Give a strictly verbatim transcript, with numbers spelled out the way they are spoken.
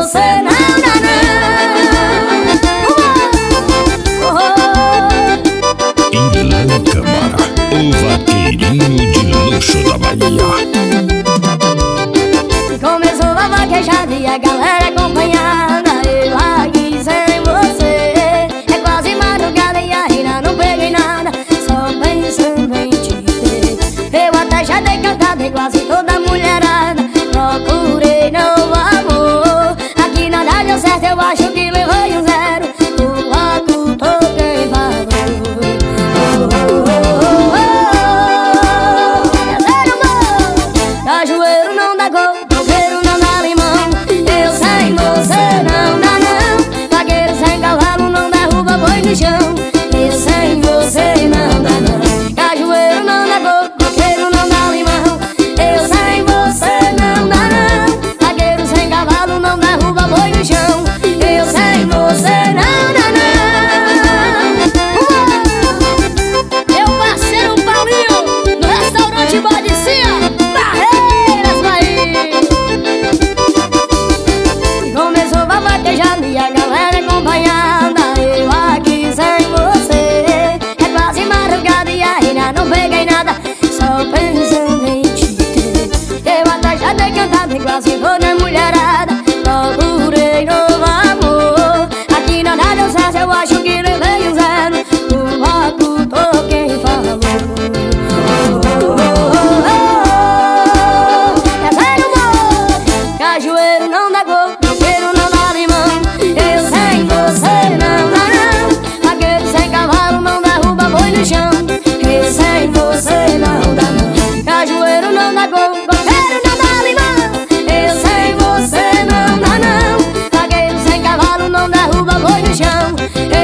você não dá não. Ilan Câmara, o vaqueirinho de luxo da Bahia. Começou a vaquejada e a galera acompanhada. Eu aqui sem você, é quase madrugada e ainda não peguei nada, só pensando em te ter. Eu até já dei cantada em quase toda mulherada, procurei novo amor. Aqui nada deu certo, eu acho que levei um zero. O logo toquei valor. Oh, oh, oh, oh, oh. É zero, amor. Cajueiro não dá gol, coqueiro não dá limão. Eu sem você não dá não. Vaqueiro sem cavalo não derruba boi no chão. Eu sem você não dá não. Cajueiro não dá gol, coqueiro não dá limão. Eu sem você não dá não. Vaqueiro sem cavalo não derruba boi no chão. Eu sem você não dá não. Meu parceiro Paulinho, no restaurante Badicinha, Barreiras, Bahia. Começou a vaquejada e a galera acompanhada. Eu aqui sem você, é quase madrugada e ainda não peguei nada, só pensando em te ter. Eu até já dei cantada em quase toda mulherada, procurei novo amor. Aqui nada deu certo, eu acho que levei um zero. O logo toquei falou. Oh, oh, oh, oh, oh. É zero, amor. Cajueiro não dá gol, coqueiro não dá limão. Eu sem você não dá não. Vaqueiro sem cavalo não derruba boi no chão. Eu sem você não dá não. Cajueiro não dá gol, coqueiro não dá limão. Eu sem você não dá não. Vaqueiro sem cavalo não derruba boi no chão.